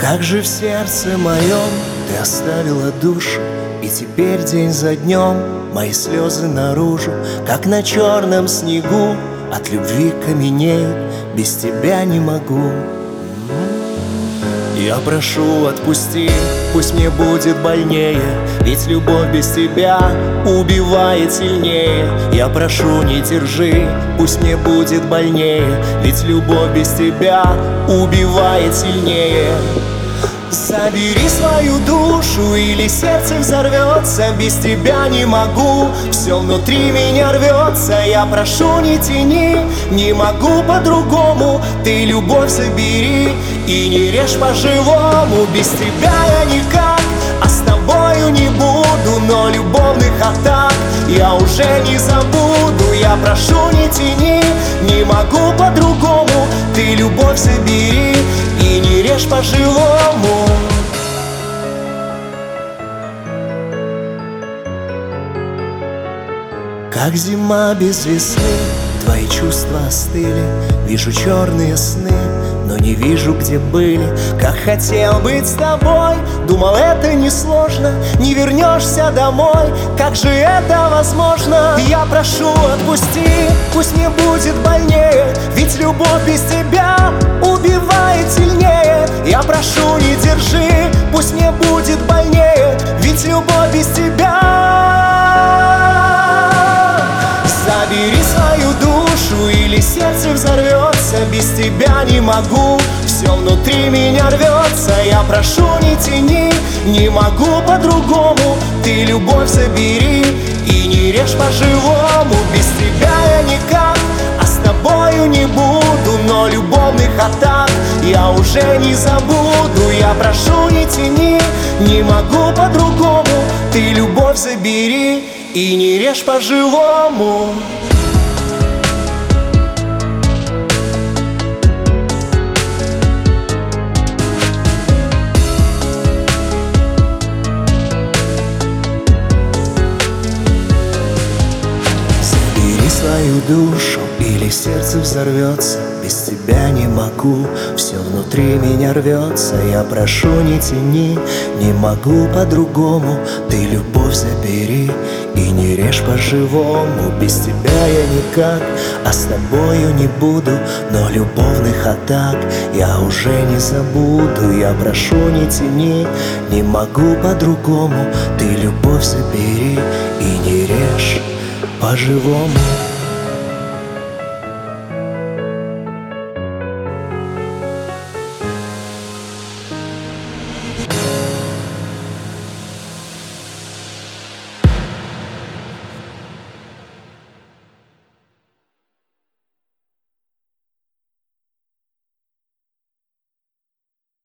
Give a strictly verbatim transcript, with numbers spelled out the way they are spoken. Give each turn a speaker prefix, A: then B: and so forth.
A: Как же в сердце моем ты оставила душу, и теперь день за днем мои слезы наружу, как на черном снегу от любви каменеют, без тебя не могу. Я прошу, отпусти, пусть мне будет больнее, ведь любовь без тебя убивает сильнее. Я прошу, не держи, пусть мне будет больнее, ведь любовь без тебя убивает сильнее. Забери свою душу, или сердце взорвется, без тебя не могу, все внутри меня рвется. Я прошу, не тяни, не могу по-другому, ты любовь забери и не режь по-живому. Без тебя я никак, а с тобою не буду, но любовных атак я уже не забуду. Я прошу, не тяни, не могу по-другому, ты любовь забери и не режь по-живому. Как зима без весны, твои чувства остыли. Вижу черные сны, но не вижу, где были. Как хотел быть с тобой, думал, это несложно. Не вернешься домой, как же это возможно? Я прошу, отпусти, пусть мне будет больнее, ведь любовь без тебя убивает сильнее. Я прошу, не держи, пусть мне будет больнее, ведь любовь без тебя. Забери свою душу, или сердце взорвется, без тебя не могу, все внутри меня рвется. Я прошу, не тяни, не могу по-другому, ты любовь забери и не режь по-живому. Без тебя я никак, а с тобою не буду, но любовных атак я уже не забуду. Я прошу, не тяни, не могу по-другому, ты любовь забери и не режь по-живому. Забери свою душу, или сердце взорвется, без тебя не могу, все внутри меня рвется. Я прошу, не тяни, не могу по-другому, ты любовь забери и не режь по-живому. Без тебя я никак, а с тобою не буду, но любовных атак я уже не забуду. Я прошу, не тяни, не могу по-другому, ты любовь забери и не режь по-живому.